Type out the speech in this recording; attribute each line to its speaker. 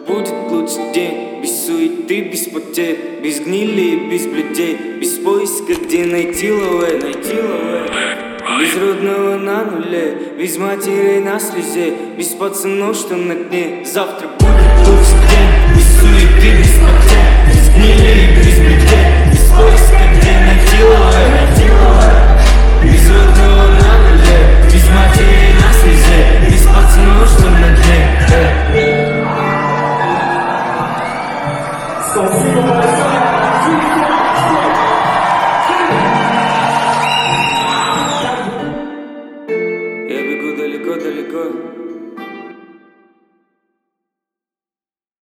Speaker 1: будет лучший день. Без суеты, без потерь, без гнили и без людей, без поиска, где найти лове. Без родного на нуле, без матери на слезе, без пацанов, что на дне. Завтра будет лучший день. Без суеты, без потерь, без гнили и без людей, без поиска, где найти лове.